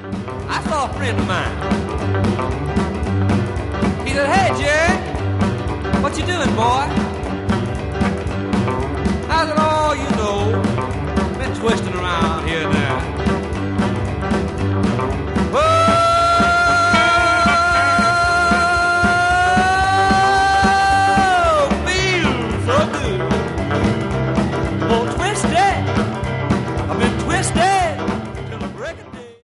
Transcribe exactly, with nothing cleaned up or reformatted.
I saw a friend of mine. He said, "Hey, Jerry, what you doing, boy?" I said, "Oh, you know, been twisting around